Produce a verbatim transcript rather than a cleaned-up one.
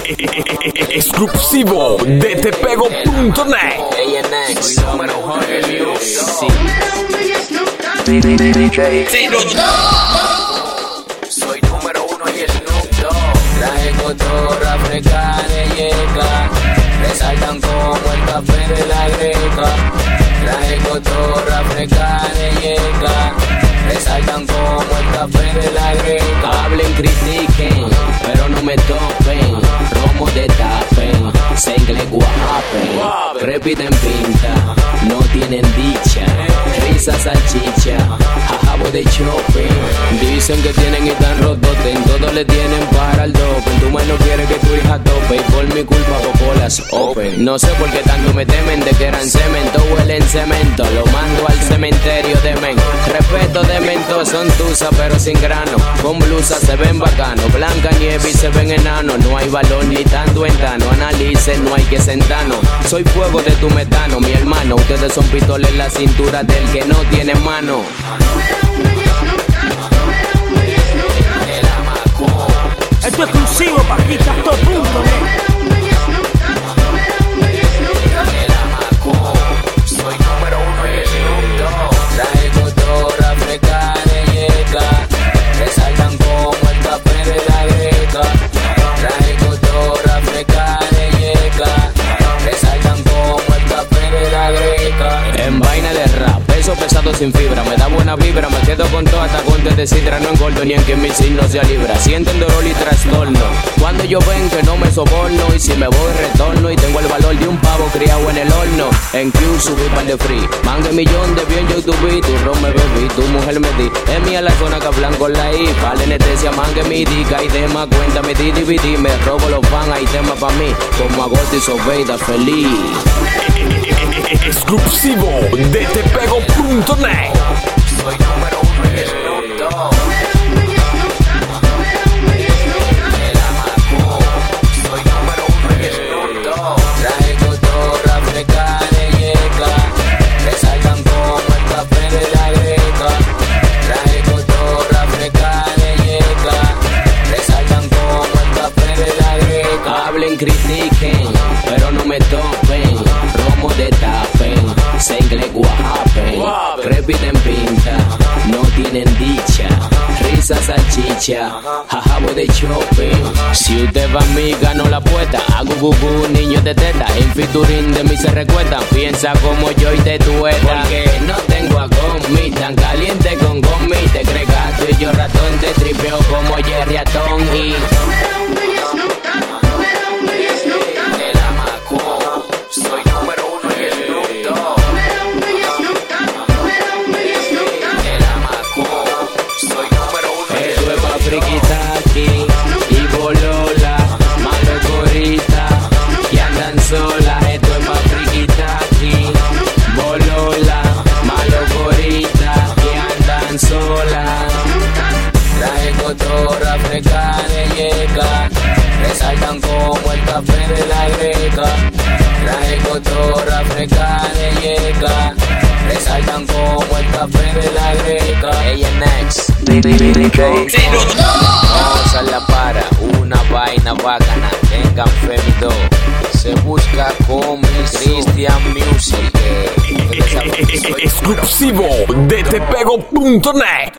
Exclusivo de tepego punto net. Ella Next, número uno del music. Soy número uno y el Snoop Dogg. Traje cotorra, africana y yeca. Resaltan como el café de la greca. Traje cotorra, africana y yeca. Resaltan como el café de la greca. Hablen, critiquen, pero no me topen. Romo de tapen, sengle guapen. Repiten pinta, no tienen dicha. Risa salchicha, jajabo de shopping. Dicen que tienen y tan rototen. Todos le tienen para el dopen. Tu mano quiere que tu hija tope. Y por mi culpa popolas open. No sé por qué tanto me temen de que eran cemento. Huelen cemento, lo mando al cementerio de men. Respeto de mento, son tusa pero sin grano. Con blusa se ven bacano. Blanca nieve y se ven enano. No hay valor ni tanto entano. Analicen, no hay que sentarnos. Soy fuego de tu metano, mi hermano. Ustedes son pistoles en la cintura del que no tiene mano. Esto es exclusivo para Quitas Top punto net. Soy número uno y el Snoop Dogg. Traje cotorra, africana y yeca. Resaltan como el café de la greca. Traje cotorra, africana y yeca. Resaltan como el café de la greca. En vaina de rap, peso pesado sin fibra. Me da buena vibra, me quedo con todo hasta con de sidra. No engordo ni en que mi signo se libra. Sienten dolor y trastorno cuando yo ven que no me soborno. Y si me voy retorno y tengo el valor de un pavo criado en el horno. En Q subí par de free, mangue millón de bien yo tuve. Tu ron me bebí, tu mujer me di. Es mía la zona que hablan con la I. Para la anestesia mangue mi dica y demás. Cuéntame di D V D, me robo los fans. Hay tema pa' mí, como agosto y Sobeida feliz. Exclusivo de tepego punto net. Soy número uno y el Snoop Dogg. Soy número uno y el Snoop Dogg. Traje cotorra, africana y yeca. Resaltan como el café de la greca. Traje cotorra, africana y yeca. Resaltan como el café de la greca. Hablen, critiquen, pero no me topen. Romo de tapen, sengle guapen. Repiten pinta, no tienen dicha. Risa salchicha, jajabo de shopping. Si usted va a mí, gano la apuesta. Hago gugu, niño de teta. El featuring de mí se recuesta. Piensa como yo y te tueta. Porque no tengo a gomi, tan caliente con gomi. Te crees gato y yo ratón. Te tripeo como Jerry Atón y... El amaco. Soy número uno y el Snoop Dogg. El amaco. Soy número uno y el Snoop Dogg. Esto es pa' friquitaki y bolola. Malo corita que andan sola. Esto es pa' friquitaki, bolola. Malo corita que andan sola. Traje cotorra, africana y yeca. Resaltan como el café de la greca. Traje cotorra, africana y yeca. Resaltan como el café de la greca. Ella Next, vamos a la para, una vaina bacana. Tengan femido, se busca con Christian Music. Exclusivo de tepego punto net.